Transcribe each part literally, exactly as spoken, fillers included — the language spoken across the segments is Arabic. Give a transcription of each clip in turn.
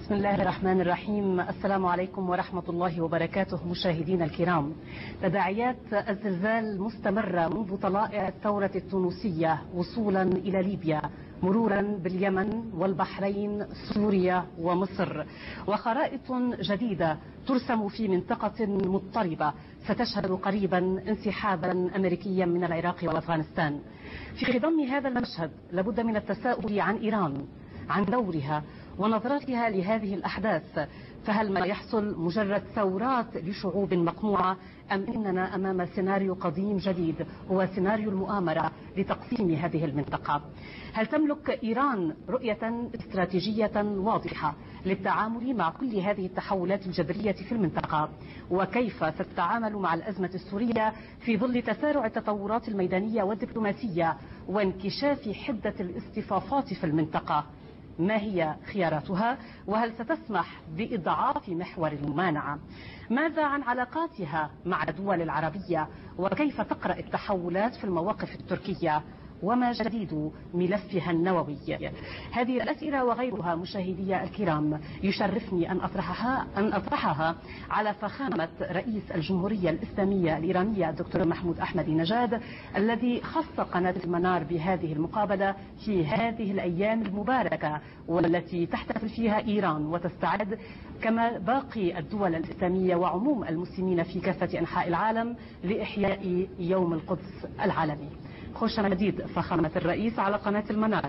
بسم الله الرحمن الرحيم. السلام عليكم ورحمة الله وبركاته مشاهدينا الكرام. تداعيات الزلزال مستمرة منذ طلائع الثورة التونسية وصولا إلى ليبيا، مرورا باليمن والبحرين، سوريا ومصر، وخرائط جديدة ترسم في منطقة مضطربة ستشهد قريبا انسحابا أمريكيا من العراق وأفغانستان. في خضم هذا المشهد لابد من التساؤل عن إيران، عن دورها ونظرتها لهذه الأحداث. فهل ما يحصل مجرد ثورات لشعوب مقموعة، أم إننا أمام سيناريو قديم جديد هو سيناريو المؤامرة لتقسيم هذه المنطقة؟ هل تملك إيران رؤية استراتيجية واضحة للتعامل مع كل هذه التحولات الجذرية في المنطقة؟ وكيف ستتعامل مع الأزمة السورية في ظل تسارع التطورات الميدانية والدبلوماسية وانكشاف حدة الاصطفافات في المنطقة؟ ما هي خياراتها؟ وهل ستسمح بإضعاف محور الممانعة؟ ماذا عن علاقاتها مع الدول العربية؟ وكيف تقرأ التحولات في المواقف التركية؟ وما جديد ملفها النووي؟ هذه الأسئلة وغيرها مشاهدي الكرام يشرفني أن أطرحها أن أطرحها على فخامة رئيس الجمهورية الإسلامية الإيرانية الدكتور محمود أحمدي نجاد، الذي خص قناة المنار بهذه المقابلة في هذه الأيام المباركة والتي تحتفل فيها إيران وتستعد كما باقي الدول الإسلامية وعموم المسلمين في كافة أنحاء العالم لإحياء يوم القدس العالمي. خوش مديد فخامة الرئيس على قناة المنار.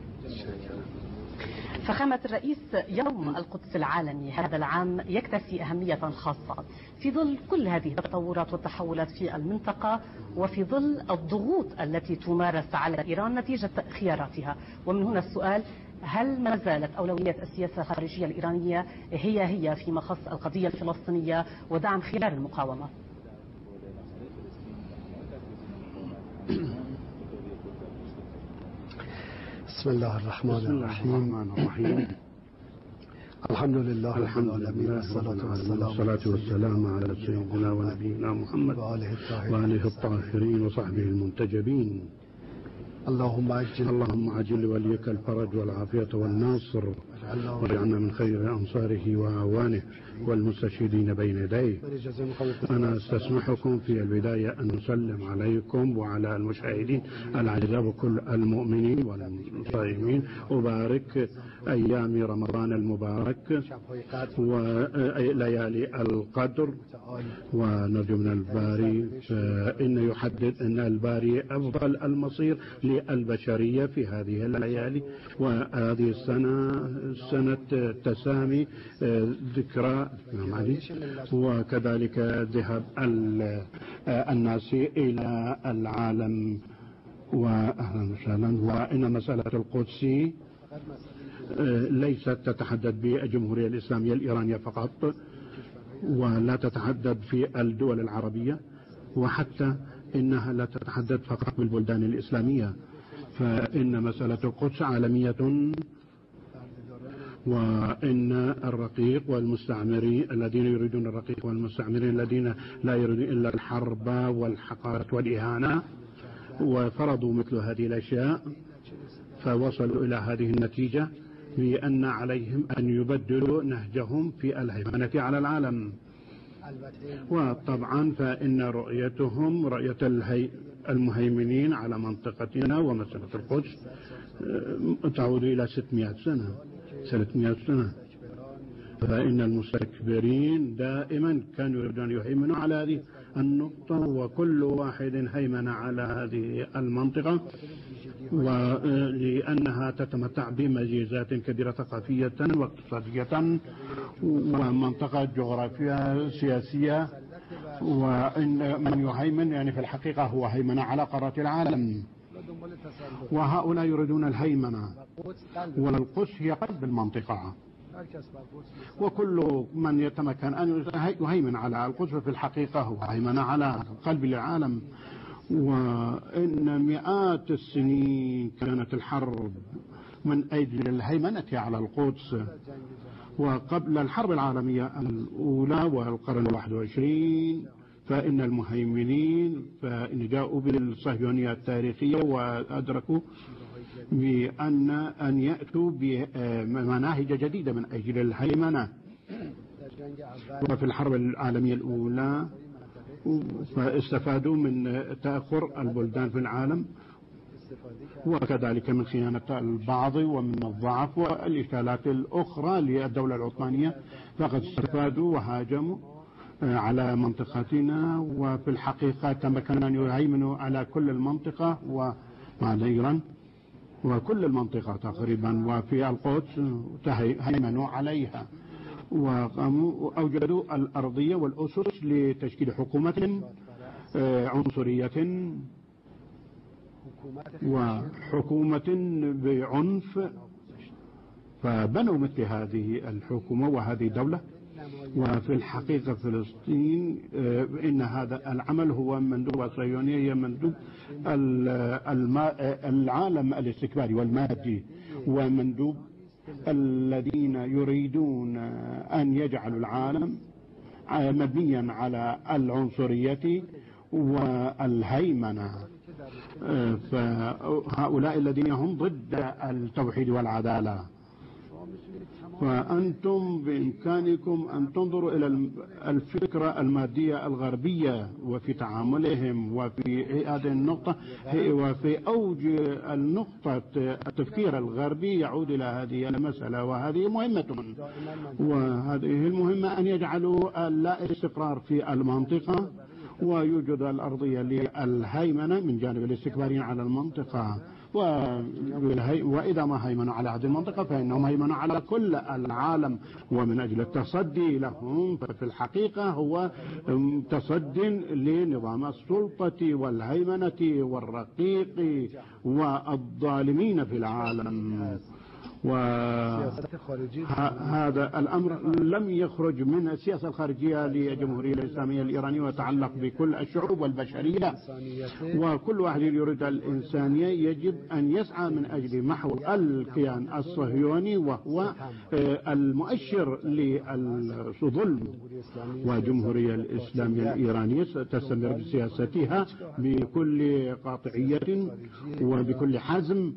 فخامة الرئيس، يوم القدس العالمي هذا العام يكتسي أهمية خاصة في ظل كل هذه التطورات والتحولات في المنطقة، وفي ظل الضغوط التي تمارس على إيران نتيجة خياراتها. ومن هنا السؤال: هل ما زالت أولوية السياسة الخارجية الإيرانية هي هي فيما خص القضية الفلسطينية ودعم خيار المقاومة؟ بسم الله الرحمن الرحيم. الرحيم. الحمد لله رب الحمد العالمين، لله والصلاة والسلام والصلاة والسلام على سيدنا ونبينا محمد وآله الطاهرين وصحبه المنتجبين. اللهم عجل اللهم عجل وليك الفرج والعافية والناصر، واجعلنا من خير أنصاره وأعوانه والمستشهدين بين يديه. أنا استسمحكم في البداية أن نسلم عليكم وعلى المشاهدين الأعزاء وكل المؤمنين والصائمين، وبارك أيام رمضان المبارك وليالي القدر، ونرجو من الباري فإن يحدد أن الباري أفضل المصير للبشرية في هذه الليالي. وهذه السنة سنة تسامي، ذكرى وكذلك ذهاب الناس إلى العالم، وأهلا وسهلا. وإن مسألة القدس ليست تتحدد بالجمهورية الإسلامية الإيرانية فقط، ولا تتحدد في الدول العربية، وحتى إنها لا تتحدد فقط بالبلدان الإسلامية، فإن مسألة القدس عالمية. وإن الرقيق والمستعمرين الذين يريدون الرقيق والمستعمرين الذين لا يريدون إلا الحرب والحقارة والإهانة وفرضوا مثل هذه الأشياء، فوصلوا إلى هذه النتيجة بأن عليهم أن يبدلوا نهجهم في الهيمنة على العالم. وطبعا فإن رؤيتهم رؤية المهيمنين على منطقتنا ومسألة القدس تعود إلى ستمائة سنة ثلاثمائة سنة، فإن المستكبرين دائما كانوا يريدون أن يهيمنوا على هذه النقطة، وكل واحد هيمن على هذه المنطقة، ولأنها تتمتع بميزات كبيرة ثقافية واقتصادية ومنطقة جغرافية سياسية. وإن من يهيمن يعني في الحقيقة هو هيمن على قارة العالم، وهؤلاء يريدون الهيمنة، والقدس هي قلب المنطقة، وكل من يتمكن أن يهيمن على القدس في الحقيقة هو هيمن على قلب العالم. وإن مئات السنين كانت الحرب من أجل الهيمنة على القدس، وقبل الحرب العالمية الأولى والقرن الواحد والعشرين فإن المهيمنين فإن جاءوا بالصهيونية التاريخية وأدركوا بأن أن يأتوا بمناهج جديدة من أجل الهيمنة. وفي الحرب العالمية الأولى فاستفادوا من تأخر البلدان في العالم، وكذلك من خيانة البعض ومن الضعف والإشكالات الأخرى للدولة العثمانية، فقد استفادوا وهاجموا على منطقتنا، وفي الحقيقة تمكنوا أن يهيمنوا على كل المنطقة ومع إيران وكل المنطقة تقريبا، وفي القدس هيمنوا عليها، وأوجدوا الأرضية والأسس لتشكيل حكومة عنصرية وحكومة بعنف، فبنوا مثل هذه الحكومة وهذه الدولة. وفي الحقيقة فلسطين إن هذا العمل هو مندوب الصهيونية، هي مندوب العالم الاستكباري والمادي، ومندوب الذين يريدون أن يجعلوا العالم مبنيا على العنصرية والهيمنة. فهؤلاء الذين هم ضد التوحيد والعدالة، فأنتم بإمكانكم أن تنظروا إلى الفكرة المادية الغربية وفي تعاملهم، وفي هذه النقطة وفي أوج النقطة التفكير الغربي يعود إلى هذه المسألة، وهذه مهمة، وهذه المهمة أن يجعلوا لا استقرار في المنطقة، ويوجد الأرضية للهيمنة من جانب الاستكباريين على المنطقة، وإذا ما هيمنوا على هذه المنطقة فإنهم هيمنوا على كل العالم. ومن أجل التصدي لهم ففي الحقيقة هو تصدي لنظام السلطة والهيمنة والرقيق والظالمين في العالم. وهذا الأمر لم يخرج من السياسة الخارجية للجمهورية الإسلامية الإيرانية، ويتعلق بكل الشعوب والبشرية، وكل واحد يريد الإنسانية يجب أن يسعى من أجل محو الكيان الصهيوني، وهو المؤشر للظلم. والجمهورية الإسلامية الإيرانية تستمر بسياستها بكل قاطعية وبكل حزم،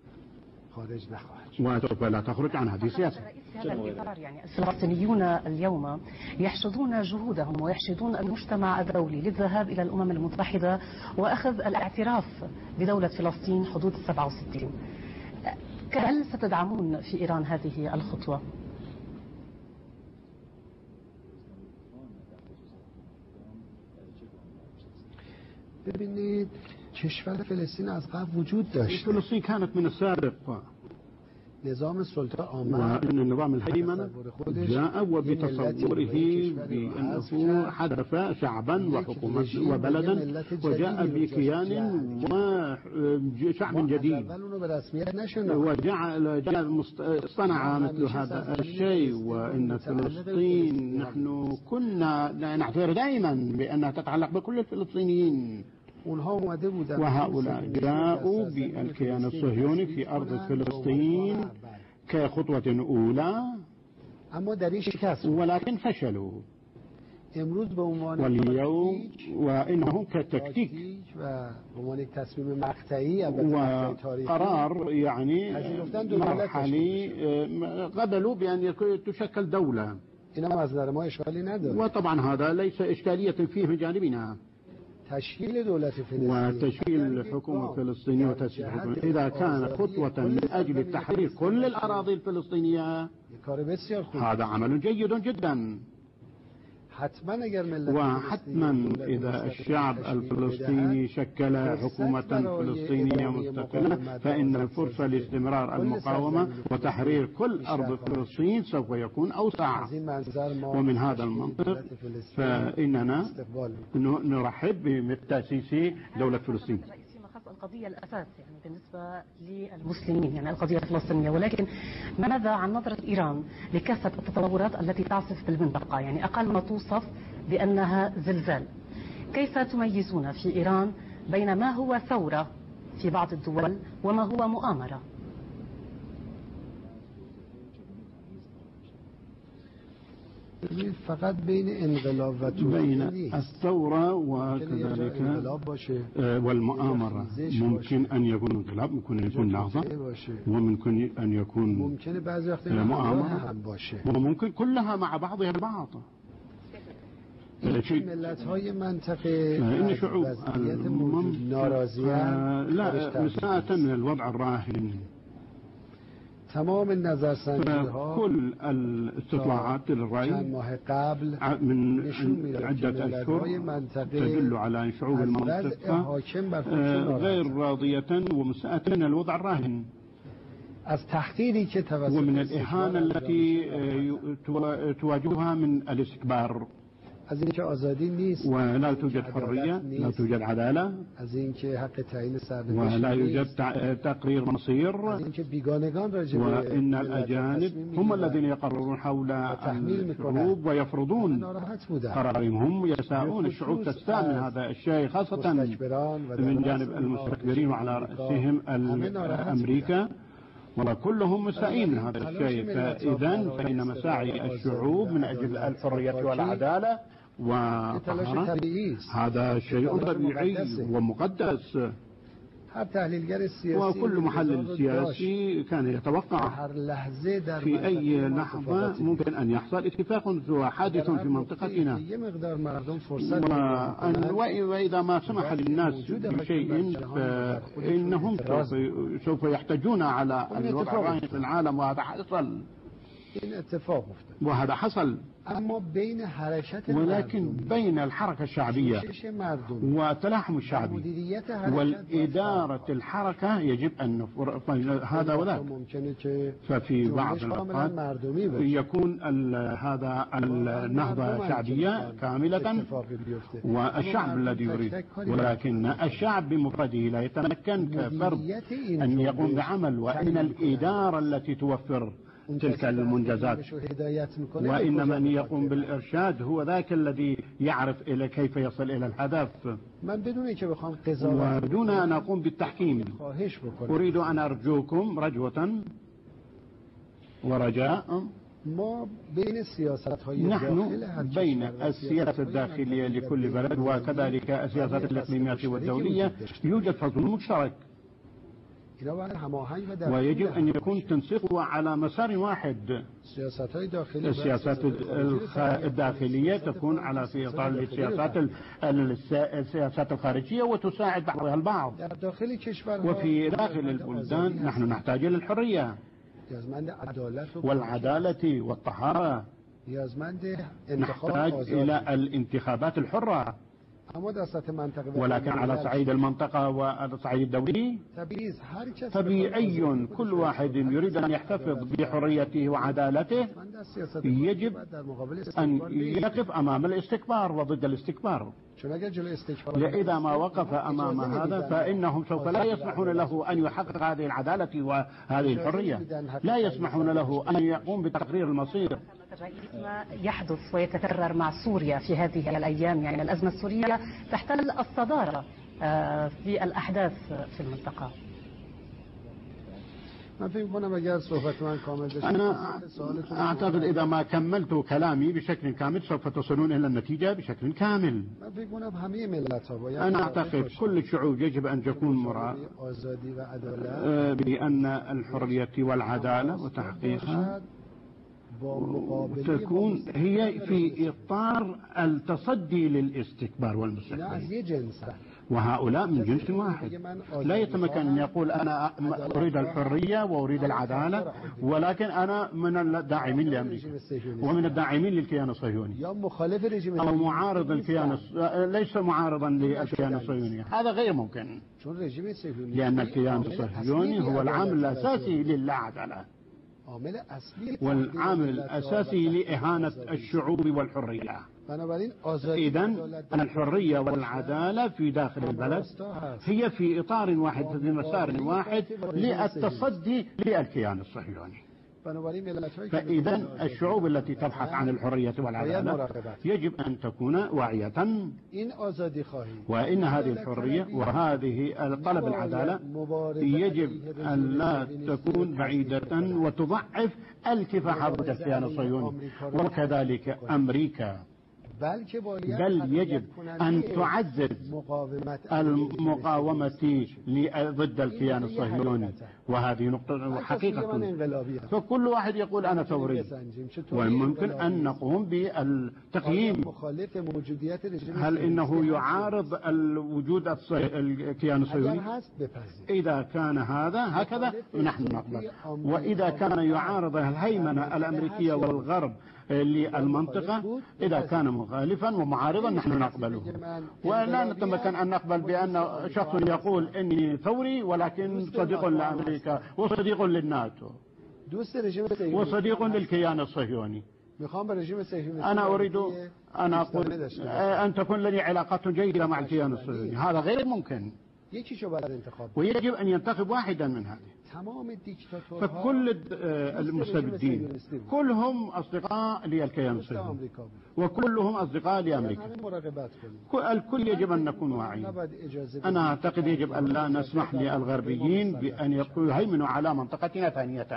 وسوف لا تخرج عن هذه السياسة. هذا الإطار يعني الفلسطينيون اليوم يحشدون جهودهم ويحشدون المجتمع الدولي للذهاب إلى الأمم المتحدة وأخذ الاعتراف بدولة فلسطين حدود سبعة وستين. هل ستدعمون في إيران هذه الخطوة؟ ببینید کشور فلسطین از قبل وجود داشت. فلسطين كانت من السابق، نظام السلطة آمد، وأن النظام الهيمنة جاء وبتصوره بأنه حدث شعبا وحكومة وبلدا، وجاء بكيان وشعب جديد، وجعل صنع مثل هذا الشيء. وإن فلسطين نحن كنا نعتبر دائما بأنها تتعلق بكل الفلسطينيين، وهؤلاء جاءوا بالكيان الصهيوني في أرض فلسطين كخطوة أولى، ولكن فشلوا. واليوم وإنه كتكتيك وقرار يعني مرحلي قبلوا بأن تشكل دولة، وطبعا هذا ليس إشكالية فيه من جانبنا. تشكيل دولة فلسطين وتشكيل حكومة فلسطينية وتسيير حكومة إذا كان خطوة من أجل تحرير كل الأراضي الفلسطينية هذا عمل جيد جدا. وحتما إذا الشعب الفلسطيني شكل حكومة فلسطينية مستقلة فإن الفرصة لاستمرار المقاومة وتحرير كل أرض فلسطين سوف يكون أوسع. ومن هذا المنطق فإننا نرحب بتأسيس دولة فلسطين. القضية الأساس يعني بالنسبة للمسلمين يعني القضية الفلسطينية، ولكن ماذا عن نظرة إيران لكافة التطورات التي تعصف في المنطقة؟ يعني أقل ما توصف بأنها زلزال. كيف تميزون في إيران بين ما هو ثورة في بعض الدول وما هو مؤامرة؟ ببینید فقط بین انقلاب و بين توسعه الثورة وكذلك والمؤامرة. ممكن أن يكون انقلاب، ممكن أن يكون نهضة، وممكن أن يكون ممكن بعضی وقت مؤامرة، هم باشه، وممكن كلها مع بعضها البعض. ملت های منطقه إن شعوب ناراضیان لا مساءة من الوضع الراهن. تمام النظرسنجی‌ها كل الاستطلاعات للرأي چند ماه قبل من عدة أشهر تدل على أن شعوب المنطقة غير راضية ومساءة من الوضع الراهن، از تحقیری که توسط ومن الإهانة التي تواجهها من الاستكبار، از اینکه آزادی نیست، ولا توجد حرية، لا توجد عدالة، از اینکه حق تعیین سرنوشت ولا يوجد تقرير مصير، از اینکه بیگانگان راجع به وإن الأجانب هم الذين يقررون حول الشعوب ويفرضون قرارهم. هم يساءون، الشعوب تستاء من هذا الشيء، خاصة من جانب المستكبرين وعلى رأسهم أمريكا، والله كلهم مسائين من هذا الشيء. فإذا فإن مساعي الشعوب من أجل الحرية والعدالة وطهارة هذا شيء طبيعي ومقدس. هر تحلیلگر سیاسی وكل محلل سياسي كان يتوقع في أي لحظة ممكن أن يحصل اتفاق حادث في منطقتنا، وإذا ما سمح للناس بشيء فإنهم سوف يحتجون على الوضع الراهن في العالم، وهذا حصل وهذا حصل. ولكن بين الحركة الشعبية والتلاحم الشعبي والإدارة الحركة يجب أن نفرق هذا وذاك. ففي بعض الأوقات يكون هذا النهضة شعبية كاملة والشعب الذي يريد، ولكن الشعب بمفرده لا يتمكن كفرد أن يقوم بعمل، وإن الإدارة التي توفر تلك المنجزات، وإن من يقوم بالإرشاد هو ذاك الذي يعرف إلى كيف يصل إلى الهدف. ودون أن أقوم بالتحكيم أريد أن أرجوكم رجوة ورجاء، نحن بين السياسة الداخلية لكل بلد وكذلك السياسات الإقليمية والدولية يوجد فصل مشترك، ويجب أن يكون تنسيقها على مسار واحد. السياسات الداخلية تكون على في إطار السياسات السياسات الخارجية وتساعد بعضها البعض. وفي داخل البلدان نحن نحتاج إلى الحرية والعدالة والطهارة، نحتاج إلى الانتخابات الحرة، ولكن على صعيد المنطقة والصعيد الدولي طبيعي كل واحد يريد أن يحتفظ بحريته وعدالته يجب أن يقف أمام الاستكبار وضد الاستكبار. إذا ما وقف أمام هذا فإنهم سوف لا يسمحون له أن يحقق هذه العدالة وهذه الحرية، لا يسمحون له أن يقوم بتقرير المصير. ما يحدث ويتكرر مع سوريا في هذه الأيام، يعني الأزمة السورية تحتل الصدارة في الأحداث في المنطقة. أنا أعتقد إذا ما كملت كلامي بشكل كامل سوف تصلون إلى النتيجة بشكل كامل. أنا أعتقد كل الشعوب يجب أن تكون مراء بأن الحرية والعدالة وتحقيقها تكون هي في إطار التصدي للاستكبار والمستكبرين، وهؤلاء من جنس واحد. لا يتمكن أن يقول أنا أريد الحرية وأريد العدالة ولكن أنا من الداعمين لأمريكا ومن الداعمين للكيان الصهيوني أو معارض الكيان، ليس معارضا للكيان الصهيوني، هذا غير ممكن، لأن الكيان الصهيوني هو العامل الأساسي للعدالة والعامل الأساسي لإهانة الشعوب والحرية. إذن الحرية والعدالة في داخل البلد هي في إطار واحد، في مسار واحد للتصدي للكيان الصهيوني. فإذا الشعوب التي تبحث عن الحرية والعدالة يجب أن تكون واعية، وإن هذه الحرية وهذه طلب العدالة يجب أن لا تكون بعيدة وتضعف الكفاح ضد الكيان الصهيوني، وكذلك أمريكا، بل يجب أن تعزز المقاومة ضد الكيان الصهيوني، وهذه نقطة حقيقة. فكل واحد يقول أنا ثوري، وممكن أن نقوم بالتقييم، هل إنه يعارض الوجود الكيان الصهيوني؟ إذا كان هذا هكذا نحن نقبل، وإذا كان يعارض الهيمنة الأمريكية والغرب للمنطقة، إذا كان مخالفا ومعارضا نحن نقبله، ولا نتمكن أن نقبل بأن شخص يقول إني ثوري ولكن صديق لأمريكا وصديق للناتو وصديق للكيان الصهيوني. أنا أريد أن أقول أن تكون لي علاقات جيدة مع الكيان الصهيوني، هذا غير ممكن، ويجب أن ينتخب واحدا من هذه. فكل المستبدين كلهم أصدقاء للكيان الصهيوني وكلهم أصدقاء لأمريكا، الكل يجب أن نكون واعيين. أنا أعتقد يجب أن لا نسمح للغربيين بأن يهيمنوا على منطقتنا ثانية.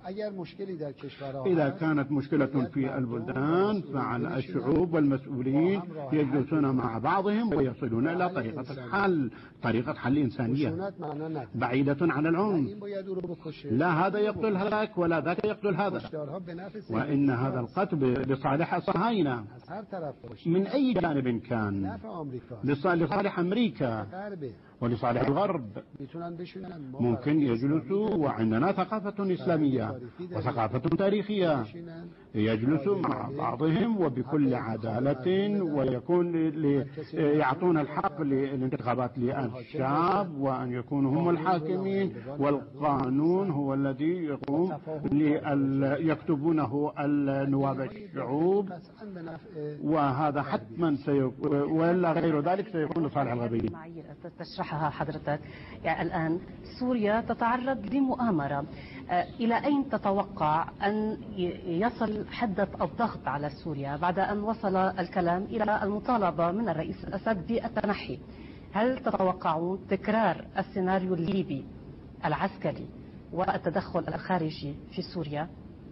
إذا كانت مشكلة في البلدان فعلى الشعوب والمسؤولين يجلسون مع بعضهم ويصلون إلى طريقة الحل، طريقة حل إنسانية بعيدة عن العنف. لا هذا يقتل هذاك ولا ذاك يقتل هذا، وإن هذا القتل لصالح الصهاينة من أي جانب كان، لصالح أمريكا ولصالح الغرب. ممكن يجلسوا، وعندنا ثقافة إسلامية وثقافة تاريخية، يجلسوا مع بعضهم وبكل عدالة، ويكون يعطون الحق للانتخابات للشعب، وأن يكونوا هم الحاكمين، والقانون هو الذي يقوم يكتبونه النواب الشعوب، وهذا حتما سيكون، ولا غير ذلك سيكون لصالح الغربيين. تشرحها حضرتك يعني الآن سوريا تتعرض لمؤامرة، إلى أين تتوقع أن يصل حدة الضغط على سوريا بعد أن وصل الكلام إلى المطالبة من الرئيس الأسد بالتنحي؟ هل تتوقعون تكرار السيناريو الليبي العسكري والتدخل الخارجي في سوريا؟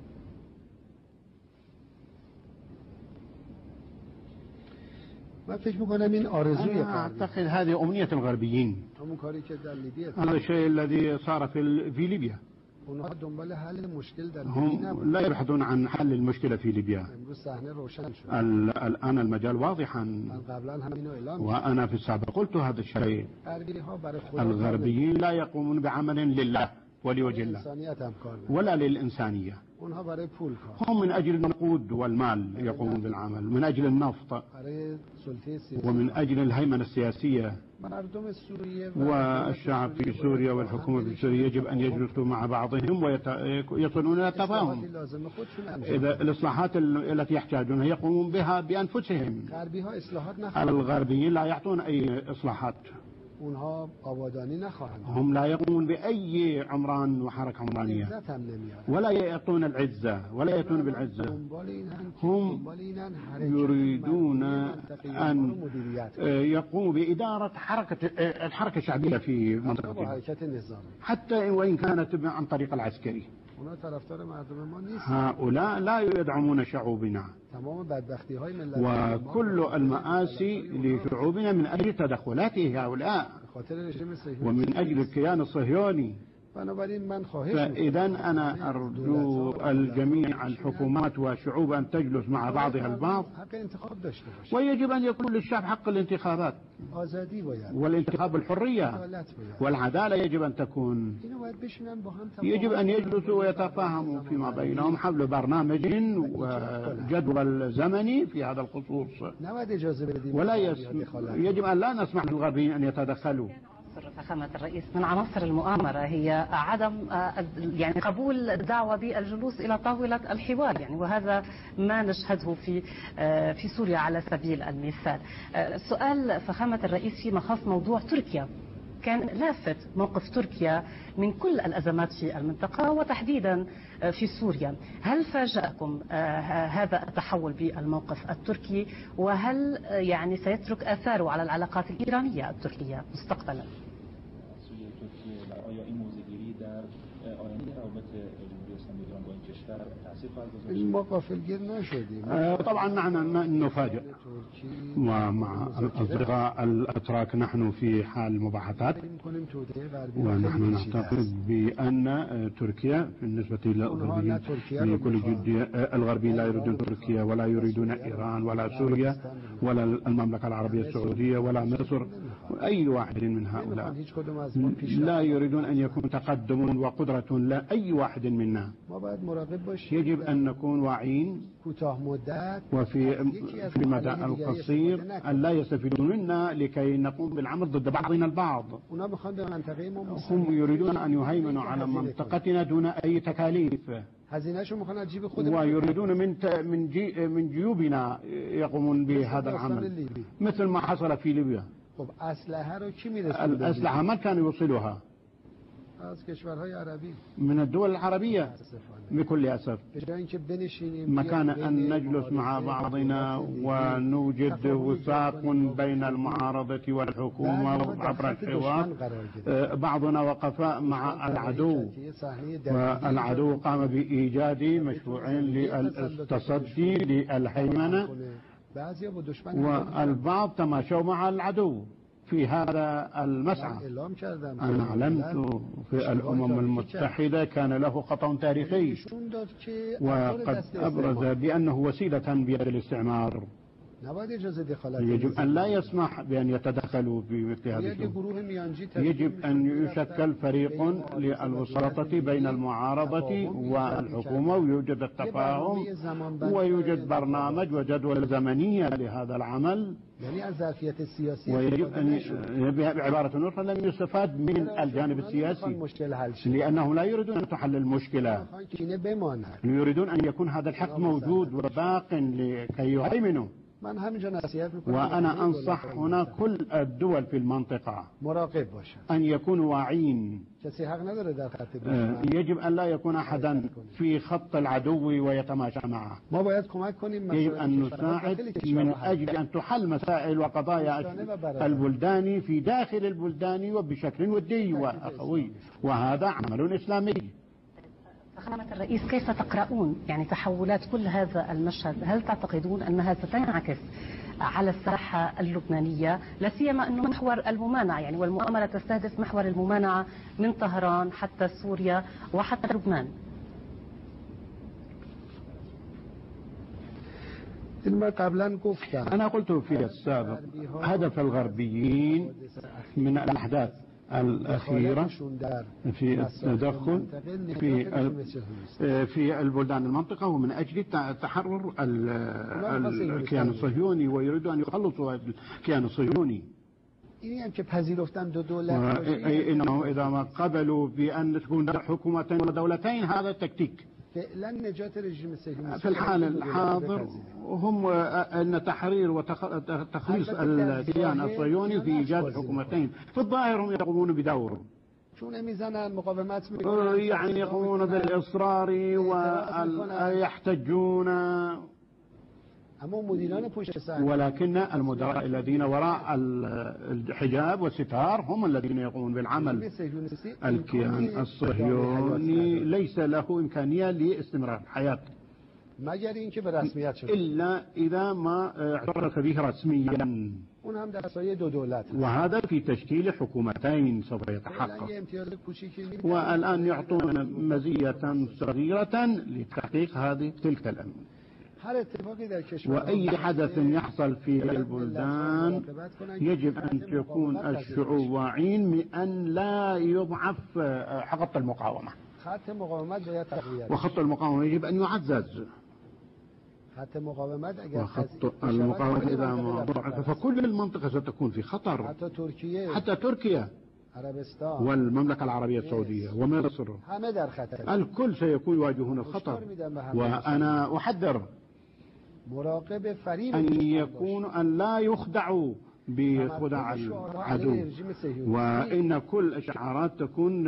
من فکر میکنم این آرزوی أعتقد هذه أمنية الغربيين، هذا الشيء الذي صار في في ليبيا. هم لا يبحثون عن حل المشكلة في ليبيا. الآن المجال واضحا، وأنا في السابق قلت هذا الشيء. الغربيين لا يقومون بعمل لله ولوجه الله ولا للإنسانية، هم من أجل النقود والمال يقومون بالعمل، من أجل النفط ومن أجل الهيمنة السياسية. والشعب في سوريا والحكومة في سوريا يجب أن يجلسوا مع بعضهم ويصلون إلى تفاهم. إذا الإصلاحات التي يحتاجونها يقومون بها بأنفسهم. الغربيين لا يعطون أي إصلاحات، هم لا يقومون بأي عمران وحركة عمرانية، ولا يعطون العزة ولا يأتون بالعزة. هم يريدون أن يقوموا بإدارة حركة الحركة الشعبية في منطقتهم، حتى وإن كانت عن طريق العسكري. هؤلاء لا يدعمون شعوبنا، وكل المآسي لشعوبنا من أجل تدخلات هؤلاء ومن أجل الكيان الصهيوني. فإذا أنا أرجو الجميع الحكومات والشعوب أن تجلس مع بعضها البعض، ويجب أن يكون للشعب حق الانتخابات والانتخاب الحرية والعدالة يجب أن تكون. يجب أن يجلسوا ويتفاهموا فيما بينهم حول برنامج وجدول زمني في هذا الخصوص، ولا يجب أن لا نسمح للغربيين أن يتدخلوا. فخامة الرئيس، من عناصر المؤامرة هي عدم يعني قبول الدعوة بالجلوس إلى طاولة الحوار، يعني وهذا ما نشهده في في سوريا على سبيل المثال. سؤال فخامة الرئيس فيما خص موضوع تركيا، كان لافت موقف تركيا من كل الأزمات في المنطقة وتحديدا في سوريا. هل فاجأكم هذا التحول بالموقف التركي، وهل يعني سيترك آثاره على العلاقات الإيرانية التركية مستقبلا؟ الموقف الجير نشدي طبعا نحن نفاجئ ومع الأصدقاء الأتراك. نحن في حال مباحثات، ونحن نعتقد بأن تركيا بالنسبة للغربيين بكل جدية، الغربيين لا يريدون تركيا ولا يريدون إيران ولا سوريا ولا المملكة العربية السعودية ولا مصر، أي واحد من هؤلاء لا يريدون أن يكون تقدم وقدرة لا أي واحد منا. يجب أن نكون واعيين وفي في المدى القصير أن لا يستفيدون منا لكي نقوم بالعمل ضد بعضنا البعض. هم يريدون أن يهيمنوا على منطقتنا دون أي تكاليف، ويريدون من من جي من جيوبنا يقومون بهذا العمل مثل ما حصل في ليبيا. الأسلحة من كان يوصلها؟ من الدول العربية بكل أسف. مكان أن نجلس مع بعضنا ونوجد وثاق بين المعارضة والحكومة عبر الحوار، بعضنا وقف مع العدو، والعدو قام بإيجاد مشروع للتصدي للهيمنة، والبعض تماشوا مع العدو في هذا المسعى. أنا علمت في الأمم المتحدة كان له خطأ تاريخي، وقد أبرز بأنه وسيلة بيد الاستعمار. يجب أن لا يسمح بأن يتدخلوا في مثل هذه الأمور. يجب أن يشكل فريق للوساطة بين المعارضة والحكومة، ويوجد التفاهم ويوجد برنامج وجدول زمنية لهذا العمل. ويجب أن بعبارة أخرى لم يستفاد من الجانب السياسي، لأنه لا يريدون أن تحل المشكلة، يريدون أن يكون هذا الحق موجود وباق لكي يهيمنوا. وأنا أنصح هنا كل الدول في المنطقة أن يكونوا واعين. يجب أن لا يكون أحدا في خط العدو ويتماشى معه. يجب أن نساعد من أجل أن تحل مسائل وقضايا البلدان في داخل البلدان وبشكل ودي وأخوي، وهذا عمل إسلامي. فخامة الرئيس، كيف تقرؤون يعني تحولات كل هذا المشهد؟ هل تعتقدون أنها ستنعكس على الساحة اللبنانية، لا سيما أنه محور الممانعة يعني والمؤامرة تستهدف محور الممانعة من طهران حتى سوريا وحتى لبنان؟ أنا قلت في السابق هدف الغربيين من الأحداث الأخيرة في التدخل في في البلدان المنطقة ومن أجل تحرر الكيان الصهيوني، ويريدوا أن يخلصوا الكيان الصهيوني. إنه إذا ما قبلوا بأن تكون حكومتين ودولتين هذا تكتيك. في الحال الحاضر هم أن تحرير وتخليص الكيان الصهيوني في إيجاد حكومتين. في الظاهر هم يقومون بدور، يعني يقومون بالإصرار ويحتجون، ولكن المدراء الذين وراء الحجاب والستار هم الذين يقومون بالعمل. الكيان الصهيوني ليس له إمكانية لاستمرار الحياة إلا إذا ما اعترف به رسميا، وهذا في تشكيل حكومتين سوف يتحقق. والآن يعطون مزية صغيرة لتحقيق هذه تلك الأمور. وأي حدث يحصل في البلدان يجب أن تكون الشعوب واعين من أن لا يضعف خط المقاومة، وخط المقاومة يجب أن يعزز. وخط المقاومة إذا ما ضعف فكل المنطقة ستكون في خطر، حتى تركيا والمملكة العربية السعودية ومصر، الكل سيكون يواجهون الخطر. وأنا أحذر أن يكون أن لا يخدعوا بخدع العدو، وإن كل الشعارات تكون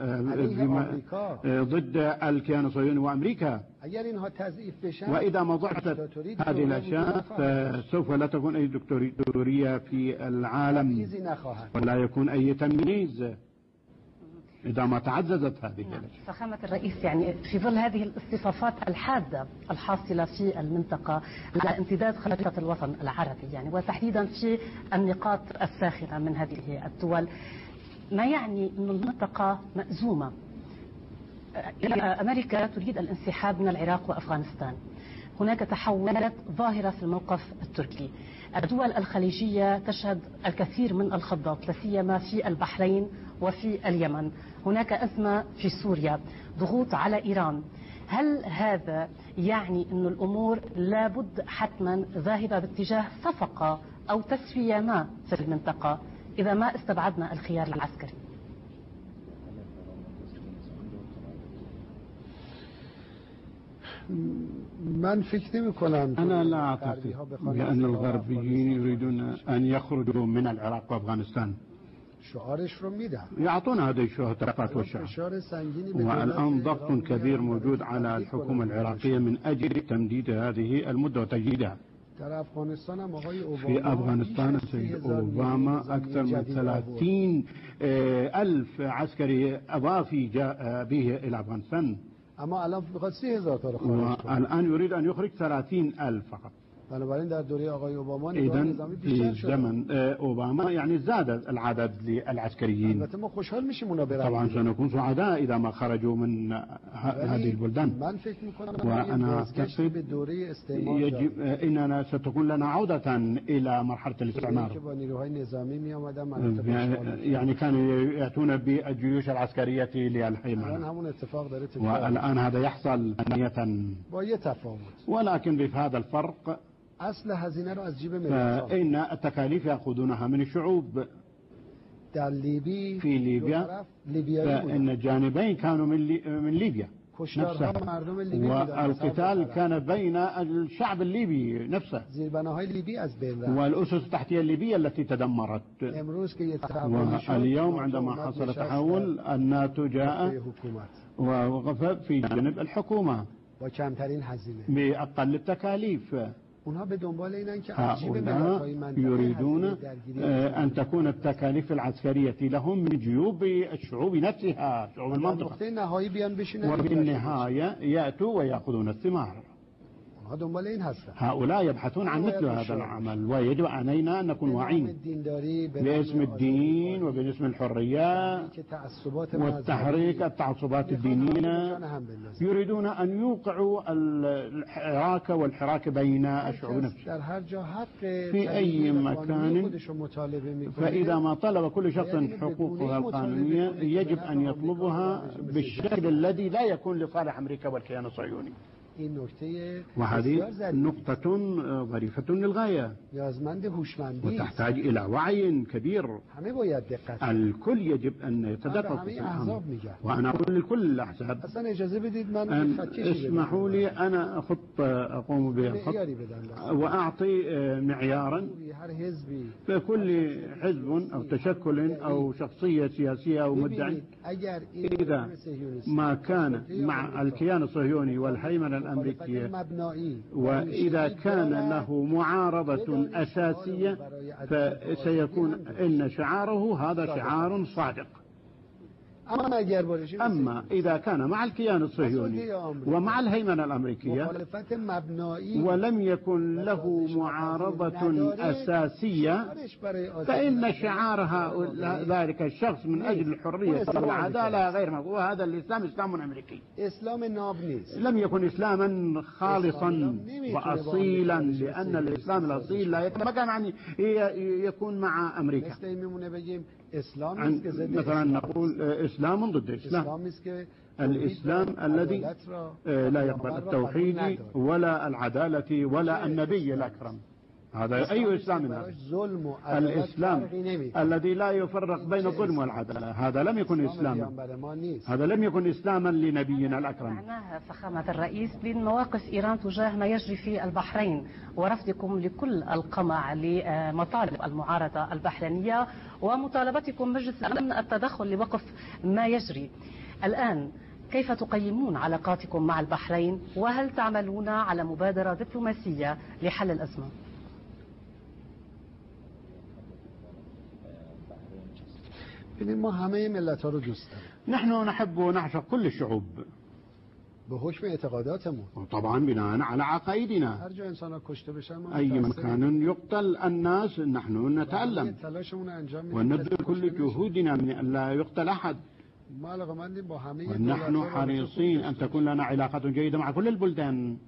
ضد الكيان الصهيوني وأمريكا. وإذا ما ضعفت هذه الأشياء فسوف لا تكون أي دكتورية في العالم ولا يكون أي تمييز إذا ما تعززت هذه الأشياء. فخامة الرئيس، يعني في ظل هذه الاصطفافات الحادة الحاصلة في المنطقة على امتداد خريطة الوطن العربي، يعني وتحديدا في النقاط الساخنة من هذه الدول، ما يعني أن المنطقة مأزومة. أمريكا تريد الانسحاب من العراق وأفغانستان، هناك تحولات ظاهرة في الموقف التركي، الدول الخليجية تشهد الكثير من الخضات لا سيما في البحرين وفي اليمن، هناك أزمة في سوريا، ضغوط على إيران. هل هذا يعني أن الأمور لابد حتما ذاهبة باتجاه صفقة أو تسوية ما في المنطقة إذا ما استبعدنا الخيار العسكري؟ من فکر نمی کنم أنا لا أعتقد بأن الغربيين يريدون أن يخرجوا من العراق وأفغانستان. شعارش رو میدن، يعطون هذه الشهادات والشعار. والآن ضغط كبير موجود على الحكومة العراقية من أجل تمديد هذه المدة وتجديدها. في أفغانستان السيد أوباما أكثر من ثلاثين ألف عسكري إضافي جاء به إلى أفغانستان، اما الان میخواد سی هزار تا رو خارج کنه. والآن يريد أن يخرج ثلاثين ألف فقط. بنابراین در دوره آقای اوباما إذن في زمن أوباما يعني زاد العدد للعسكريين. البته ما خوشحال میشیم اونا برن. طبعا سنكون سعداء إذا ما خرجوا من هذه البلدان. من فکر میکنم وأنا أعتقد به دوره استعمار يجب اننا ستكون لنا عودة إلى مرحلة الاستعمار. يعني كانوا يأتون بالجيوش العسكرية للهيمنة، والآن هذا يحصل نية، ولكن بهذا الفرق اصل هزینه رو از جیب ملت، فإن التكاليف يأخذونها من الشعوب. في ليبيا فإن الجانبين كانوا من, لي من ليبيا نفسها، والقتال كان بين الشعب الليبي نفسه والأسس التحتية الليبية التي تدمرت. واليوم عندما حصل تحول الناتو جاء ووقف في جانب الحكومة بأقل التكاليف. هؤلاء يريدون أن تكون التكاليف العسكرية لهم من جيوب الشعوب نفسها، شعوب المنطقة، وفي النهاية يأتوا ويأخذون الثمار. هؤلاء يبحثون عن مثل هذا العمل، ويجب علينا أن نكون واعين باسم الدين وباسم الحرية والتحريك التعصبات الدينية. يريدون أن يوقعوا الحراك والحراك بين الشعوب نفسها في أي مكان. فإذا ما طلب كل شخص حقوقها القانونية يجب أن يطلبها بالشكل الذي لا يكون لصالح أمريكا والكيان الصهيوني. وهذه نقطة ظريفة للغاية وتحتاج إلى وعي كبير. الكل يجب أن يتدقق في الأمر، وأنا أقول لكل الأحزاب أن اسمحوا لي أنا أخط أقوم بالخط وأعطي معيارا فكل حزب أو تشكل أو شخصية سياسية أو مدعي إذا ما كان مع الكيان الصهيوني والهيمنة الأمريكية وإذا كان له معارضة أساسية فسيكون إن شعاره هذا شعار صادق. أما إذا كان مع الكيان الصهيوني ومع الهيمنة الأمريكية ولم يكن له معارضة أساسية فإن شعار ذلك الشخص من أجل الحرية والعدالة غير مقبول. وهذا الإسلام إسلام أمريكي، لم يكن إسلاما خالصا وأصيلا، لأن الإسلام الأصيل لا يتمكن أن يكون مع أمريكا. مثلا نقول إسلام ضد إسلام، الإسلام الذي لا يقبل التوحيد ولا العدالة ولا النبي الأكرم. هذا أي إسلام هذا؟ الإسلام الذي لا يفرق بين الظلم والعدالة، هذا لم يكن إسلاما، هذا لم يكن إسلاما لنبينا الأكرم. معناها فخامة الرئيس بين مواقف إيران تجاه ما يجري في البحرين ورفضكم لكل القمع لمطالب المعارضة البحرينية ومطالبتكم مجلس الأمن التدخل لوقف ما يجري الآن، كيف تقيمون علاقاتكم مع البحرين وهل تعملون على مبادرة دبلوماسية لحل الأزمة؟ ما همه ملت ها رو دوست داریم. نحن نحب ونعشق كل الشعوب به حکم اعتقاداتمون، طبعا بناء على عقائدنا. هر جا انسان کشته بشن أي مكان يقتل الناس نحن نتألم ونبذل كل جهودنا من أن لا يقتل أحد، ونحن حريصين أن تكون لنا علاقة جيدة مع كل البلدان.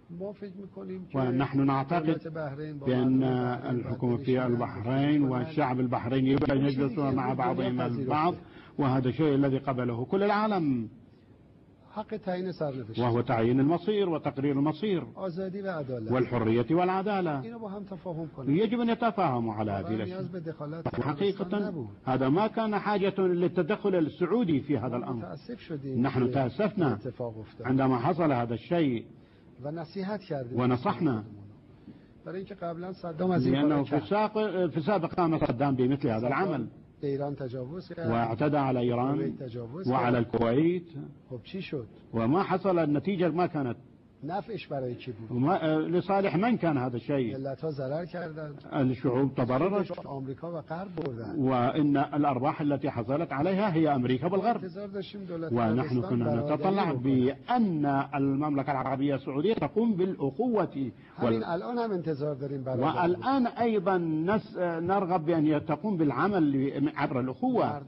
ونحن نعتقد بأن الحكومة في البحرين والشعب البحريني يجب أن يجلسوا مع بعضهم البعض، وهذا الشيء الذي قبله كل العالم، حق تعيين سرنوشت، وهو تعيين المصير وتقرير المصير والحرية والعدالة. يجب أن يتفاهموا على هذه الأشياء. حقيقة هذا ما كان حاجة للتدخل السعودي في هذا الأمر. نحن تأسفنا عندما حصل هذا الشيء ونصحنا، لأنه في السابق في السابق قام صدام بمثل هذا العمل واعتدى على إيران وعلى الكويت، وما حصل النتيجة ما كانت لصالح من كان هذا الشيء؟ الشعوب تضررت، وإن الأرباح التي حصلت عليها هي أمريكا والغرب. ونحن كنا نتطلع بأن المملكة العربية السعودية تقوم بالأخوة وال... والآن أيضا نس... نرغب بأن تقوم بالعمل عبر الأخوة،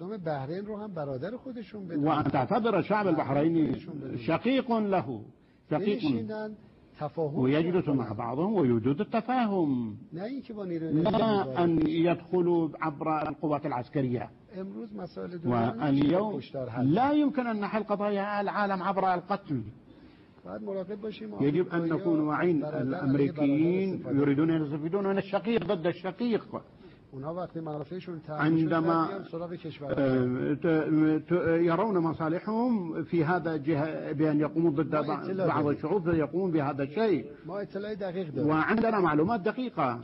وأن تعتبر الشعب البحريني شقيق له، شقيق، ويجلس مع بعضهم ويوجد التفاهم، لا أن يدخلوا عبر القوات العسكرية. واليوم لا يمكن أن نحل قضايا العالم عبر القتل. يجب أن نكون واعين. الأمريكيين يريدون أن يستفيدون من الشقيق ضد الشقيق. عندما يرون مصالحهم في هذا الجهة بأن يقوموا ضد بعض الشعوب يقومون بهذا الشيء، وعندنا معلومات دقيقة.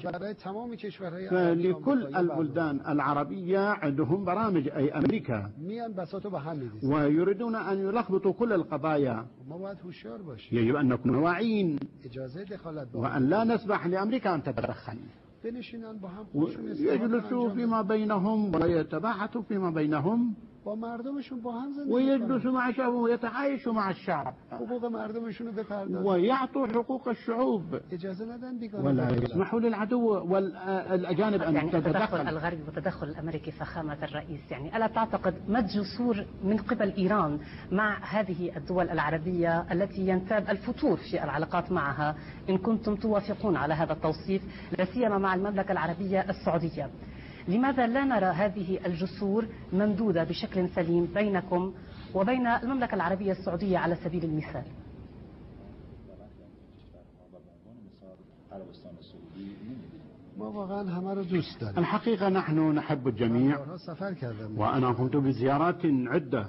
فلكل البلدان العربية عندهم برامج، أي أمريكا، ويريدون أن يلخبطوا كل القضايا. يجب أن نكون واعين وأن لا نسمح لأمريكا أن تتدخل. ويجلسوا فيما بينهم ويتباحثوا فيما بينهم ويجلسوا مع شعب ويتعايشوا مع الشعب ويعطوا حقوق الشعوب، ولا يسمحوا للعدو والأجانب أن يعني تتدخل. التدخل الغربي والتدخل الأمريكي فخامة الرئيس، يعني ألا تعتقد مد جسور من قبل إيران مع هذه الدول العربية التي ينتاب الفتور في العلاقات معها، إن كنتم توافقون على هذا التوصيف، لا سيما مع المملكة العربية السعودية؟ لماذا لا نرى هذه الجسور ممدودة بشكل سليم بينكم وبين المملكة العربية السعودية على سبيل المثال؟ الحقيقة نحن نحب الجميع، وأنا قمت بزيارات عدة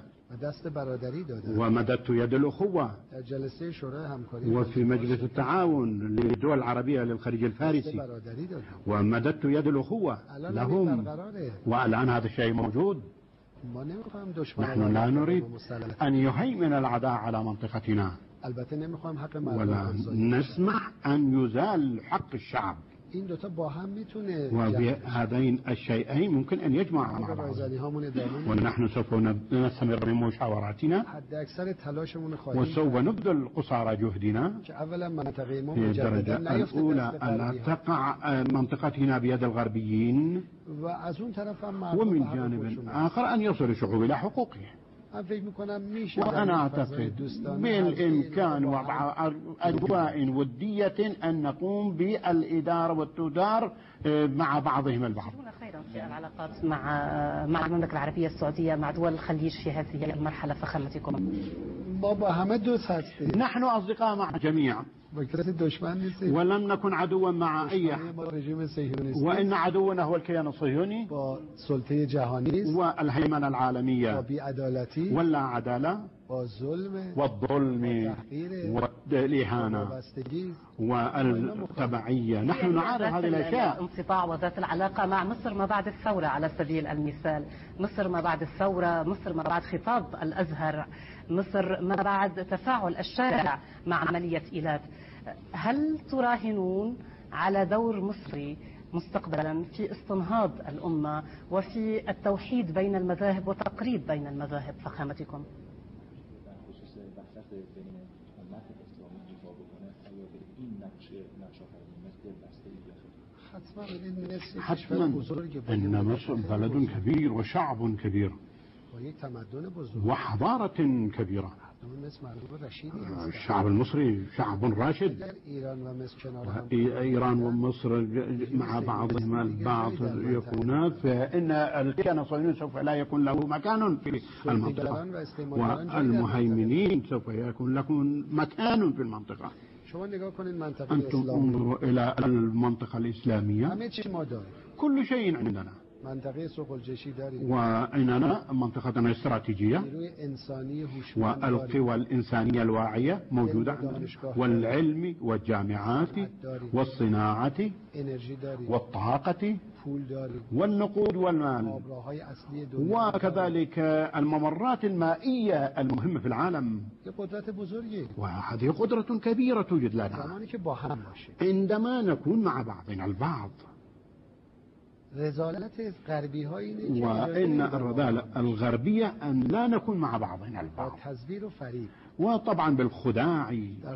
ومددت يد الأخوة، وفي مجلس التعاون للدول العربية للخليج الفارسي ومددت يد الأخوة لهم، والآن هذا الشيء موجود. نحن لا نريد أن يهيمن العداء على منطقتنا، ولا نسمح أن يزال حق الشعب، وبهذين الشيئين ممكن أن يجمع مع بعض. ونحن سوف نستمر بمشاوراتنا وسوف نبذل قصارى جهدنا في الدرجة الأولى ألا تقع منطقتنا بيد الغربيين، ومن جانب آخر أن يصل الشعوب إلى حقوقها. وأنا أعتقد بالإمكان وضع أجواء ودية أن نقوم بالإدارة والتدار مع بعضهم البعض. خيرا في العلاقات مع مع المملكة العربية السعودية مع دول الخليج في هذه المرحلة فخامتكم؟ نحن أصدقاء مع الجميع، ولم نكن عدوا مع أي أحد، وإن عدونا هو الكيان الصهيوني والهيمنة العالمية ولا عدالة والظلم والإهانة والتبعية. نحن نعارض هذه الأشياء. الانقطاع وذات العلاقة مع مصر ما بعد الثورة على سبيل المثال، مصر ما بعد الثورة، مصر ما بعد خطاب الأزهر، مصر ما بعد تفاعل الشارع مع عملية إيلات. هل تراهنون على دور مصري مستقبلا في استنهاض الأمة وفي التوحيد بين المذاهب وتقريب بين المذاهب فخامتكم؟ حتما أن مصر بلد كبير وشعب كبير وحضارة كبيرة. الشعب المصري شعب راشد. إيران ومصر مع بعضهما البعض يكونان، فإن الكيان الصهيوني سوف لا يكون له مكان في المنطقة، والمهيمنين سوف يكون لهم مكان في المنطقة. أنتم انظروا إلى المنطقة الإسلامية، كل شيء عندنا، وإننا منطقتنا استراتيجية، والقوى الإنسانية الواعية موجودة عندنا، والعلم والجامعات والصناعة والطاقة والنقود والمال، وكذلك الممرات المائية المهمة في العالم. وهذه قدرة كبيرة توجد لنا عندما نكون مع بعضنا البعض. وإن الرذالة الغربية أن لا نكون مع بعضنا البعض، وطبعا بالخداع،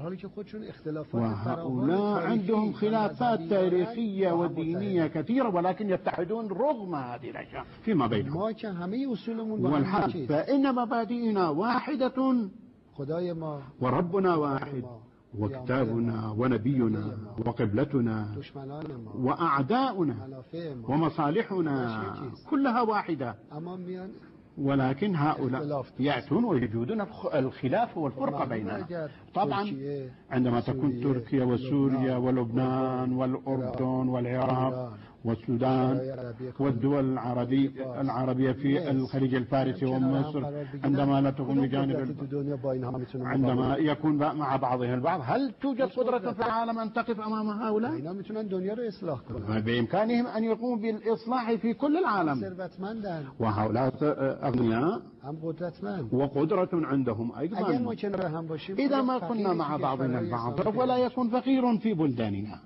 وهؤلاء عندهم خلافات تاريخية ودينية كثيرة، ولكن يتحدون رغم هذه الأشياء فيما بينهم. والحال فإن مبادئنا واحدة، وربنا واحد، وكتابنا ونبينا وقبلتنا وأعداؤنا ومصالحنا كلها واحدة، ولكن هؤلاء يأتون ويجدون الخلاف والفرقة بيننا. طبعا عندما تكون تركيا وسوريا ولبنان والأردن والعراق والسودان والدول العربية العربية في الخليج الفارسي ومصر، عندما لا تكون بجانب، عندما يكون مع بعضهم البعض، هل توجد قدرة في العالم أن تقف أمام هؤلاء؟ بإمكانهم أن يقوموا بالإصلاح في كل العالم، وهؤلاء أغنياء وقدرة عندهم أيضا. إذا ما كنا مع بعضنا البعض ولا يكون فقير في بلداننا.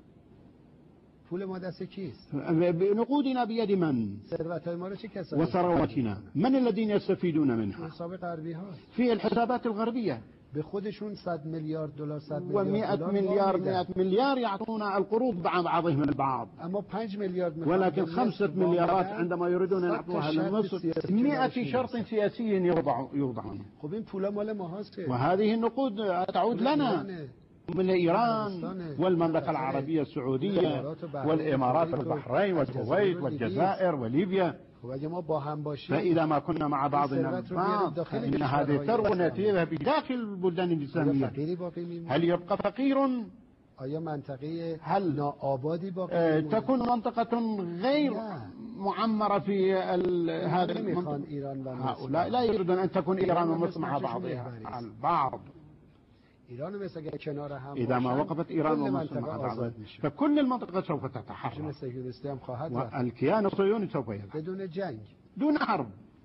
بنقودنا بيد من؟ وثرواتنا من الذين يستفيدون منها؟ في الحسابات الغربية بخودشون صد مليار دلار صد ومئة مليار مئة مليار يعطونا القروض مع بعضهم البعض، اما خمسة مليار، ولكن خمسة مليارات عندما يريدون أن يعطوها لمصر مئة شرط سياسي يوضعون. وهذه النقود تعود لنا من إيران والمملكة العربية السعودية والإمارات والبحرين والكويت والجزائر وليبيا. فإذا ما كنا مع بعضنا البعض إن هذه الثروة نتيجة بداخل البلدان الإسلامية. هل يبقى فقير؟ هل تكون منطقة غير معمرة في هذا المنطقة؟ هؤلاء لا يريدون أن تكون إيران ومصر مع بعضها البعض. إذا ما وقفت إيران ومصر مع بعضها فكل المنطقة سوف تتحرر، والكيان الصهيوني سوف يذهب بدون جنگ، دون حرب.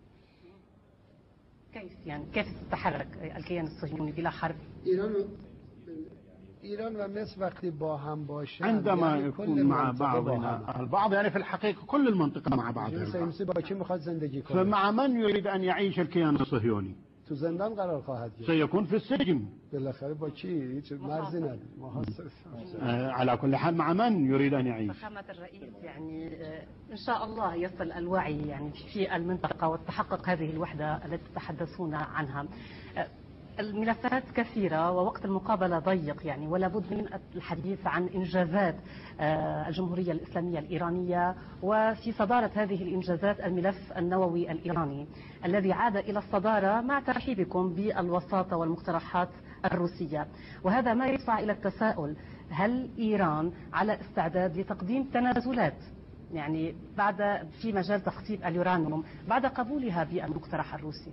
كيف يعني كيف تتحرك الكيان الصهيوني بلا حرب؟ إيران إيران ومصر وقتی با هم باشند، عندما يكون مع بعضنا البعض، يعني في الحقيقة كل المنطقة مع بعضها البعض. فمع من يريد أن يعيش الكيان الصهيوني؟ تو زندان قرار خواهد گرفت، سيكون في السجن. بالاخره با کی؟ هیچ مرزی نداره. على كل حال مع من يريد أن يعيش؟ فخامة الرئيس، يعني إن شاء الله يصل الوعي يعني في المنطقة وتحقق هذه الوحدة التي تتحدثون عنها. الملفات كثيرة ووقت المقابلة ضيق يعني، ولا بد من الحديث عن إنجازات الجمهورية الإسلامية الإيرانية، وفي صدارة هذه الإنجازات الملف النووي الإيراني الذي عاد إلى الصدارة مع ترحيبكم بالوساطة والمقترحات الروسية. وهذا ما يدفع إلى التساؤل، هل إيران على استعداد لتقديم تنازلات يعني بعد في مجال تخطيط اليورانيوم بعد قبولها بالمقترح الروسي؟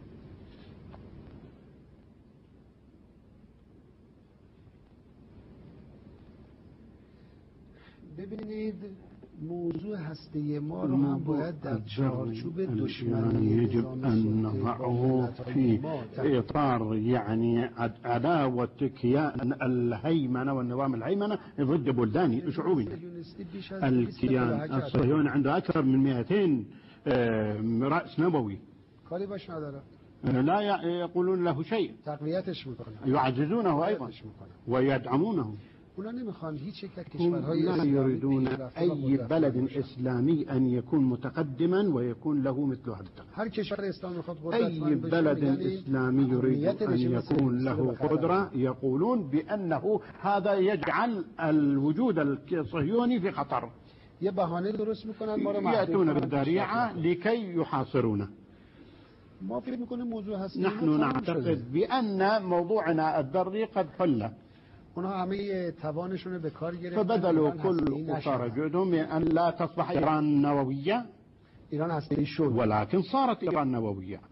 ببینید موضوع هسته ما رو هم باید در چارچوب دشمنی يجب أن نضعه في إطار يعني عداوة كيان الهيمنة والنظام الهيمنة ضد بلدان شعوبنا. الكيان الصهيوني عنده أكثر من مئتين رأس نووي لا يقولون له شيء، يعززونه أيضا ويدعمونه. لا يريدون أي بلد إسلامي أن يكون متقدما ويكون له مثل هذا. أي بلد إسلامي يريد أن يكون له قدرة يقولون بأنه هذا يجعل الوجود الصهيوني في خطر، يأتون بالذريعة لكي يحاصرونا. نحن نعتقد بأن موضوعنا الذري قد حل، فبذلوا كل قصارى جهدهم أن لا تصبح إيران نووية، ولكن صارت إيران نووية.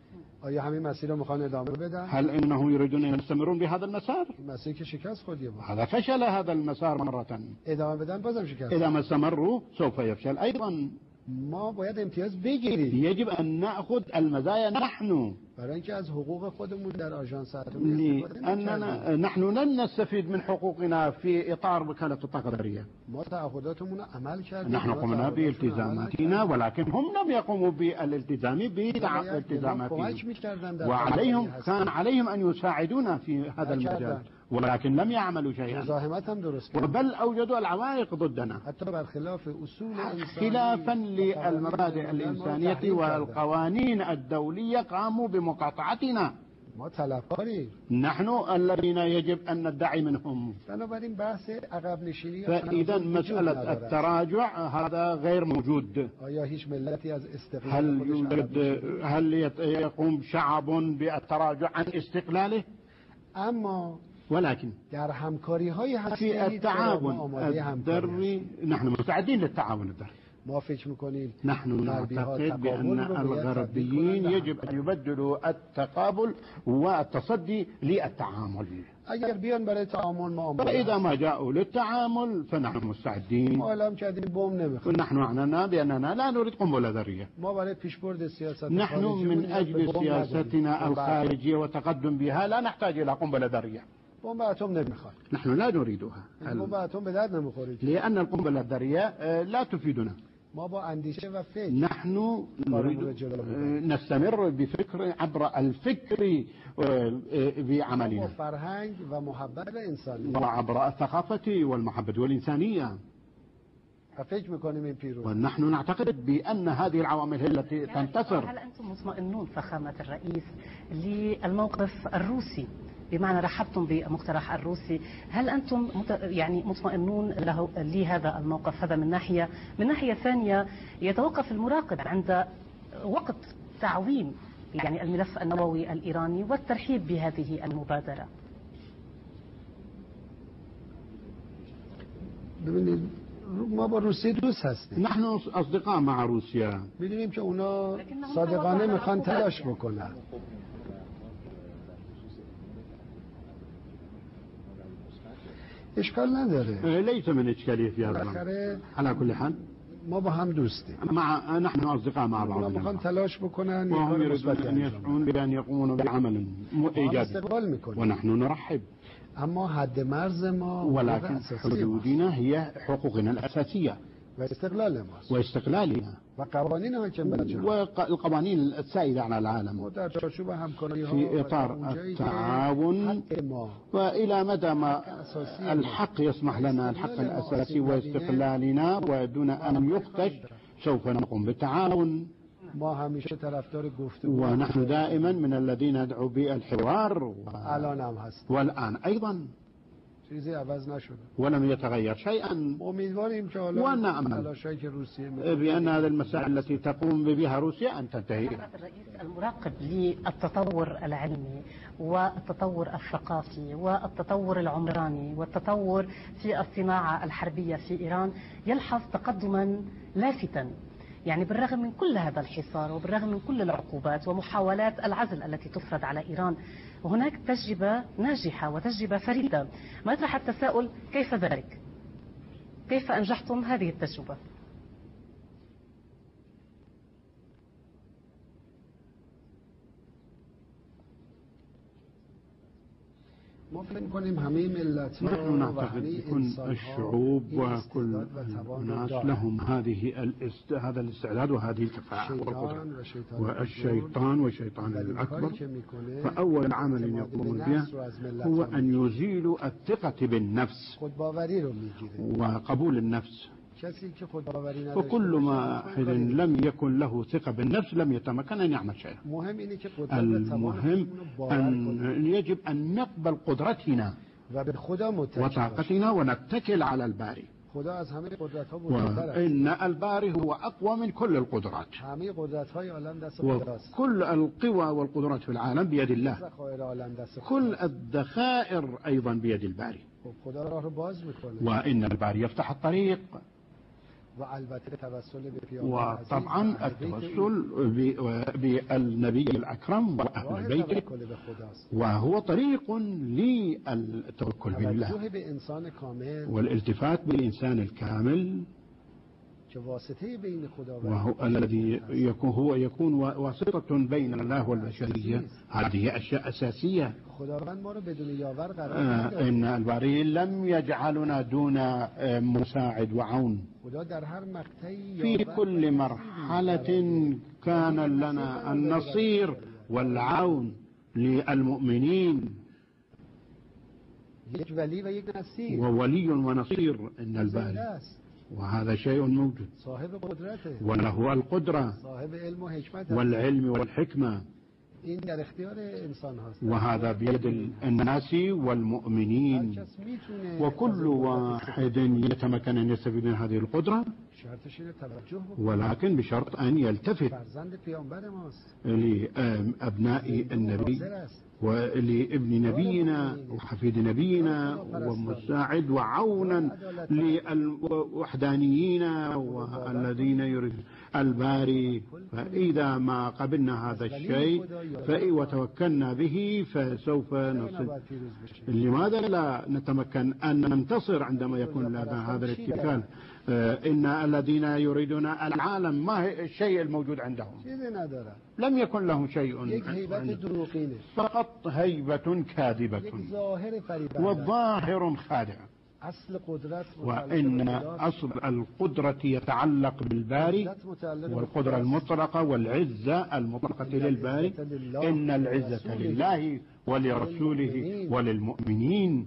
هل إنه يريدون أن يستمرون بهذا المسار؟ هذا فشل هذا المسار مرة، إذا ما استمروا سوف يفشل أيضا. ما باید امتیاز بگیریم. يجب أن نأخذ المزايا نحن، برای اینکه از حقوق خودمون در آژانس أننا نحن لن نستفيد من حقوقنا في إطار وكالة الطاقة الذرية. ما تعهداتمون عمل کردیم، نحن قمنا بالتزاماتنا ولكن هم لم يقوموا بالالتزام بالتزاماتهم، وعليهم كان عليهم أن يساعدونا في هذا المجال ولكن لم يعملوا شيئا، بل أوجدوا العوائق ضدنا خلافا للمبادئ الإنسانية والقوانين الدولية، قاموا بمقاطعتنا. نحن الذين يجب أن ندعي منهم. فإذا مسألة التراجع هذا غير موجود. هل يوجد هل يقوم شعب بالتراجع عن استقلاله؟ أما ولكن في التعاون الذري نحن مستعدين للتعاون الذري. نحن نعتقد بأن الغربيين يجب أن يبدلوا التقابل والتصدي للتعامل. فإذا ما جاءوا للتعامل فنحن مستعدين. نحن أعلنا بأننا لا نريد قنبلة ذرية. نحن من أجل سياستنا الخارجية وتقدم بها لا نحتاج إلى قنبلة ذرية. نحن لا نريدها لأن القنبلة الذرية لا تفيدنا. نحن نريد نستمر بفكر عبر الفكر بعملنا وعبر الثقافة والمحبة والإنسانية. ونحن نعتقد بأن هذه العوامل هي التي تنتصر. هل أنتم مطمئنون فخامة الرئيس للموقف الروسي؟ بمعنى رحبتم بمقترح الروسي، هل أنتم يعني مطمئنون له لهذا الموقف؟ هذا من ناحية. من ناحية ثانية يتوقف المراقب عند وقت تعويم يعني الملف النووي الإيراني والترحيب بهذه المبادرة. ما با روسیه دوست هستیم. نحن أصدقاء مع روسيا. می‌دونیم که اونا صادقانه میخوان تلاش بکنن. اشکال نداره. ليس من إشكالية في هذا الأمر. على كل حال ما با هم دوستیم. مع نحن أصدقاء مع بعض. اونا میخوان تلاش بکنن، وهم يريدون أن يسعون بأن يقومون بعمل إيجابي ونحن نرحب. اما حد مرز ما ولكن حدودنا هي حقوقنا الأساسية واستقلال ما واستقلالنا وقوانين والقوانين السائدة على العالم في إطار التعاون. وإلى مدى ما الحق يسمح لنا الحق الأساسي واستقلالنا ودون أن يفتش سوف نقوم بالتعاون. ما همیشه طرفدار گفتگو ونحن دائما من الذين ندعو بالحوار و... الان هم هست والآن أيضا چیزی عوض نشده ولم يتغير شيئا. امیدواریم که حالا ونأمل تلاشایی که روسیه بأن هذه المسائل التي تقوم بها روسيا أن تنتهي. الرئيس المراقب للتطور العلمي والتطور الثقافي والتطور العمراني والتطور في الصناعة الحربية في إيران يلحظ تقدما لافتا، يعني بالرغم من كل هذا الحصار وبالرغم من كل العقوبات ومحاولات العزل التي تفرض على إيران، وهناك تجربة ناجحة وتجربة فريدة. ما يطرح التساؤل كيف ذلك؟ كيف أنجحتم هذه التجربة؟ نحن نعتقد كل الشعوب وكل الناس لهم هذه الاست... هذا الاستعداد وهذه الكفاءة والقدرة، والشيطان والشيطان الأكبر فأول عمل يقومون به هو أن يزيلوا الثقة بالنفس وقبول النفس. وكل ما حين لم يكن له ثقة بالنفس لم يتمكن أن يعمل شيئا. المهم أن يجب أن نقبل قدرتنا وطاقتنا ونتكل على الباري، وإن الباري هو أقوى من كل القدرات، وكل القوى والقدرات في العالم بيد الله، كل الذخائر أيضا بيد الباري، وإن الباري يفتح الطريق. وطبعا التوسل بالنبي الأكرم وأهل بيته وهو طريق للتوكل بالله والالتفات بالإنسان الكامل، وهو الذي يكون هو يكون واسطة بين الله والبشرية. هذه أشياء أساسية. آه إن الباري لم يجعلنا دون مساعد وعون. في كل مرحلة كان لنا النصير والعون للمؤمنين، وولي ونصير إن الباري، وهذا شيء موجود، وله القدرة والعلم والحكمة، وهذا بيد الناس والمؤمنين، وكل واحد يتمكن أن يستفيد من هذه القدرة، ولكن بشرط أن يلتفت لأبناء النبي ولابن نبينا وحفيد نبينا ومساعد وعونا للوحدانيين والذين يريدون الباري. فإذا ما قبلنا هذا الشيء وتوكلنا به فسوف نصل. لماذا لا نتمكن أن ننتصر عندما يكون لنا هذا الاتكال؟ إن الذين يريدون العالم ما هي الشيء الموجود عندهم؟ لم يكن لهم شيء، فقط هيبة كاذبة والظاهر خادع. وإن أصل القدرة يتعلق بالباري، والقدرة المطلقة والعزة المطلقة للباري. إن العزة لله ولرسوله وللمؤمنين.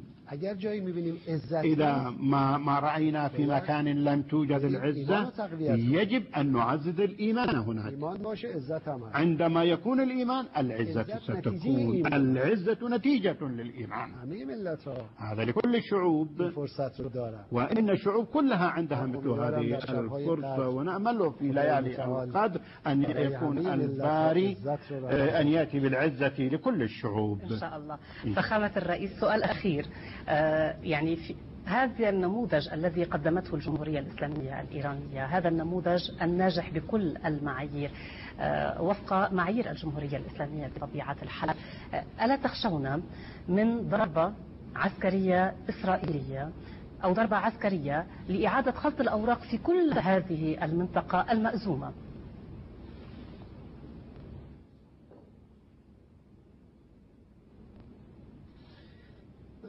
إذا ما, ما رأينا في مكان لم توجد العزة يجب أن نعزز الإيمان هناك. عندما يكون الإيمان العزة ستكون. العزة نتيجة للإيمان. هذا لكل الشعوب، وإن الشعوب كلها عندها مثل هذه الفرصة، ونأمل في ليالي القدر أن يكون الباري أن يأتي بالعزة لكل الشعوب إن شاء الله. فخامة الرئيس، سؤال أخير، آه يعني في هذا النموذج الذي قدمته الجمهورية الإسلامية الإيرانية، هذا النموذج الناجح بكل المعايير آه وفق معايير الجمهورية الإسلامية بطبيعة الحال، آه ألا تخشون من ضربة عسكرية إسرائيلية أو ضربة عسكرية لإعادة خلط الأوراق في كل هذه المنطقة المأزومة؟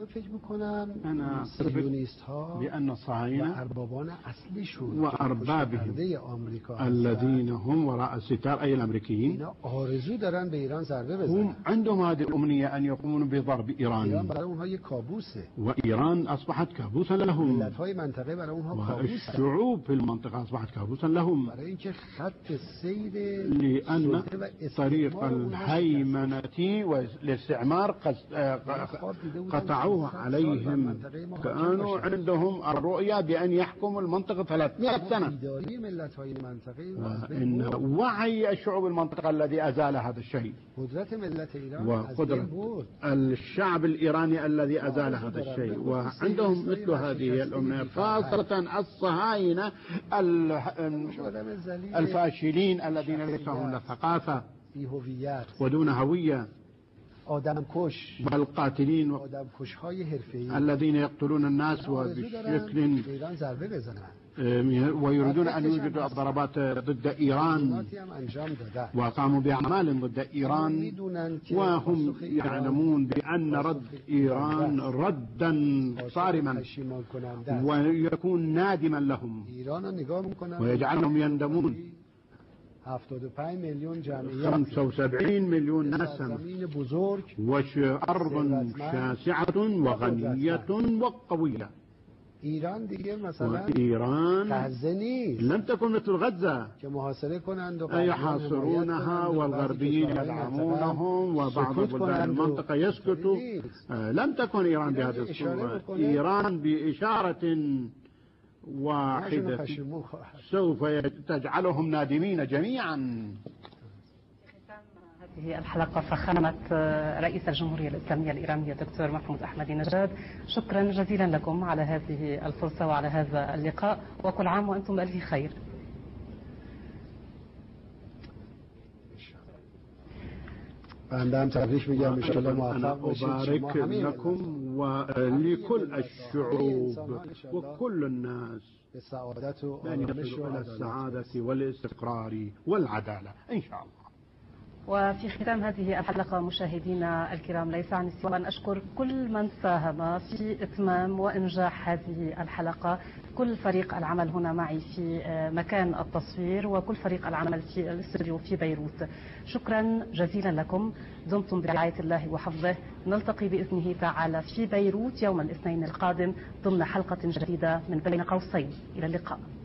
فکر میکنم أنا صهیونیست ها بأن و الصهاينة اربابان اصلیشون وأربابهم آمریکا الذين هم وراء الستار أي الأمريكيين اینا آرزو دارن به ایران ضربه بزنن. هم عندهم هذه الأمنية أن يقومون بضرب ایران إيران، برای اونها یک کابوسه. وإيران أصبحت كابوسا لهم، ملت‌های منطقه برای اونها کابوسه. والشعوب في المنطقة أصبحت كابوسا لهم، برای اینکه خط سیر لأن طريق الهيمنة والاستعمار قطعوه عليهم. كانوا عندهم الرؤية بأن يحكموا المنطقة ثلاثمائة سنة، وإن وعي الشعوب المنطقة الذي أزال هذا الشيء، وقدرة الشعب الإيراني الذي أزال هذا الشيء. وعندهم مثل هذه الأمنية، خاصة الصهاينة الفاشلين الذين ليس لهم ثقافة ودون هوية، والقاتلين الذين يقتلون الناس وبشكل ويريدون أن يوجدوا الضربات ضد إيران، وقاموا بأعمال ضد إيران، وهم يعلمون بأن رد إيران ردا صارما ويكون نادما لهم ويجعلهم يندمون. خمسة وسبعين مليون نسمة وأرض شاسعة وغنية وقوية. ایران دیگه مثلا وإيران غزه لم تكن مثل غزة که محاصره کنند و يحاصرونها والغربيين يدعمونهم وبعض بلدان المنطقة يسكتوا. لم تكن إيران بهذه الصورة. إيران بإشارة واحدة سوف تجعلهم نادمين جميعا. هذه الحلقة فخامة رئيس الجمهورية الإسلامية الإيرانية الدكتور محمود أحمدي نژاد، شكرا جزيلا لكم على هذه الفرصة وعلى هذا اللقاء، وكل عام وأنتم بألف خير. أنا أبارك لكم ولكل الشعوب وكل الناس بأن يصلوا إلى السعادة والاستقرار والعدالة إن شاء الله. وفي ختام هذه الحلقة مشاهدينا الكرام، ليس عني سوى أن أشكر كل من ساهم في إتمام وإنجاح هذه الحلقة، كل فريق العمل هنا معي في مكان التصوير وكل فريق العمل في الاستوديو في بيروت. شكرا جزيلا لكم، دمتم برعاية الله وحفظه. نلتقي بإذنه تعالى في بيروت يوم الاثنين القادم ضمن حلقة جديدة من بين قوسين. إلى اللقاء.